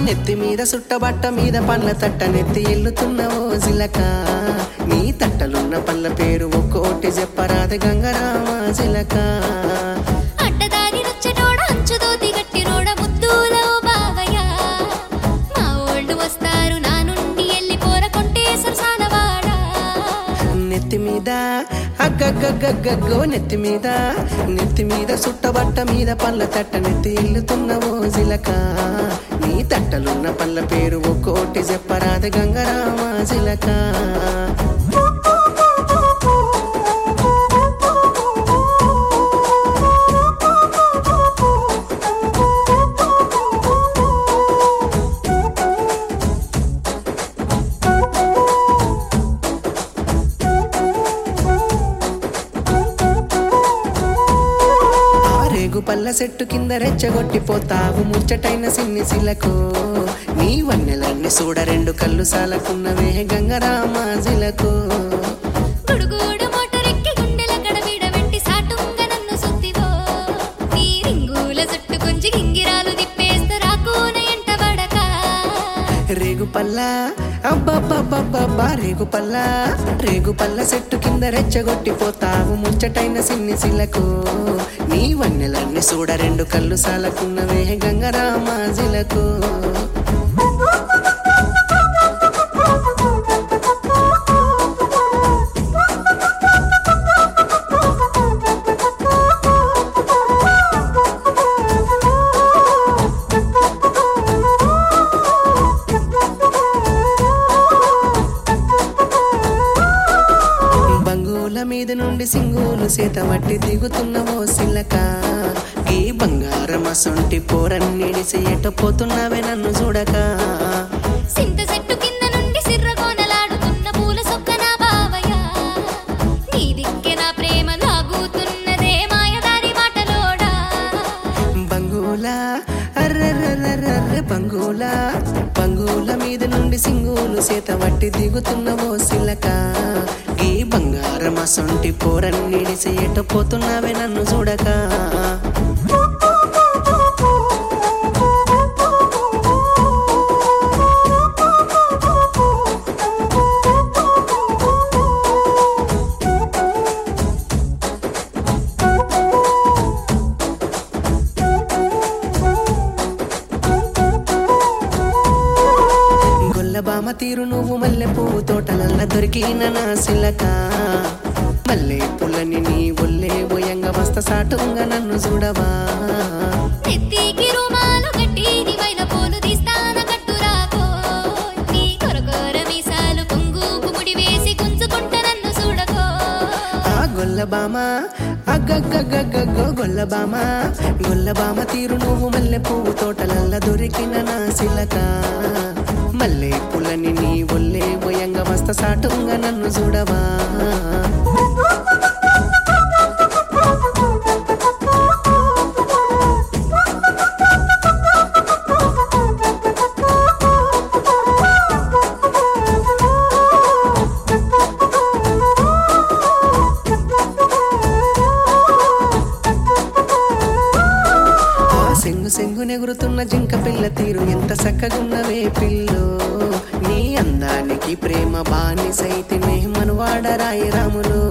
నెత్తి మీద సుట్టబట్ట మీద పండ్ల తట్ట నెత్తి ఎల్లుతున్నవో జిలక నీ తట్టలున్న పళ్ళ పేరు ఒక్కోటి చెప్పరాదు గంగరామ జిలక అడ్డదారి నొచ్చటోడ అంచుదోతి గట్టినోడ ముద్దులో బావయ్య మా ఓళ్ళు వస్తారు నా నుండి ఎల్లిపోర కొంటే సరసాలవాడ నెత్తి మీద అగ్గగ్గగ్గగ్గో నెత్తి మీద సుట్టబట్ట మీద పళ్ళ తట్ట నెత్తి ఎల్లుతున్నవో జిలక నీ తట్టలున్న పళ్ళ పేరు ఒక్కోటి చెప్పరాదు గంగరామ జిలక పల్ల చెట్టు కింద రెచ్చగొట్టిపోతావు ముచ్చటైన సిన్ని సిలకు నీ వన్నెలన్నీ చూడ రెండు కళ్ళు సాలకున్నవే గంగరామ జిలకు గుడుగుడు మోటరెక్కి గుండెల గడబిడ వెంటి సాటుంగ నన్ను సుత్తివో నీ రింగుల జుట్టు గుంజి గింగిరాలు తిప్పేస్త రాకోన ఎంట పడక రేగుపల్ల అబ్బబ్బబ్బబ్బబ్బా రేగుపల్ల చెట్టు కింద రెచ్చగొట్టిపోతావు ముచ్చటైన సిన్ని సిలకు నీ వన్నెలన్నీ చూడ రెండు కళ్ళు సాలకున్నవే గంగరామ జిలకు మీద నుండి సింగులు సేత వట్టి దిగుతున్నవో సిల్లక ఈ బంగారం అసొంటి పోరన్నిడిసి ఎటపోతున్నవే నన్ను చూడక సింత చెట్టు కింద నుండి సిర్రగోనలాడుతున్న పూల సొక్క నా బావయ్య నీ దిక్కే నా ప్రేమ లాగుతున్నదే మాయదారి మాటలోడా బంగులా అర్రర్రర్రర్ర బంగుల మీద నుండి సింగులు సేత వట్టి దిగుతున్నవో సిల్లక ఈ బంగారం అసొంటి పోరన్నిడిసి ఎటపోతున్నవే నన్ను చూడక బామ తీరు నువ్వు మల్లె పువ్వు తోటలల్ల దొరికిన నా సిలక మల్లె పుల్లని నీ ఒల్లే బోయంగ మస్త సాటుంగా నన్ను చూడవా నెత్తికి రుమాలు కట్టి నీ వైల పూలు తీస్తాన కట్టురాకో నీ కొరకొర మీసాలు కొంగుకు ముడి వేసి గుంజుకుంట నన్ను చూడకో ఆ గొల్లబామ అగ్గగ్గగ్గగ్గో గొల్లబామ తీరు నువ్వు మల్లె పువ్వు తోటలల్ల దొరికిన నా సిలక మల్లె పులని నీ ఒల్లే బోయంగ మస్త సాటుంగా నన్ను చూడవా సెంగునెగురుతున్న జింక పిల్ల తీరు ఎంత చక్కగున్నవే పిల్లో నీ అందానికి ప్రేమ బానిసైతినే మనువాడరాయి రాములు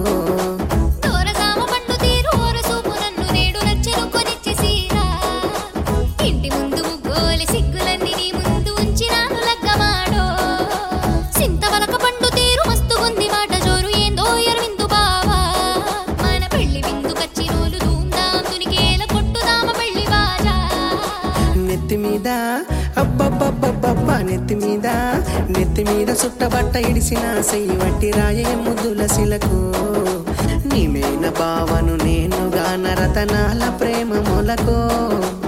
ఇంటి ముందు ముగ్గోలి సిగ్గులన్నీ నీ ముందు ఉంచినాను లగ్గమాడో సింత వలక పండు తీరు మస్తుగుంది మాట జోరు ఏందో ఎరవిందు బావా మన పెళ్లి విందు కచ్చినోలు ధూమ్ధాం తునికేల కొట్టుదామ పెళ్లి బాజా నెత్తి మీద అబ్బబ్బబ్బబ్బబ్బా నెత్తి మీద సుట్టబట్ట ఇడిసిన సెయ్యి వట్టి రాయే ముద్దుల శిలకు నీమేన బావను నేనుగా నరతనాల ప్రేమ మొలకు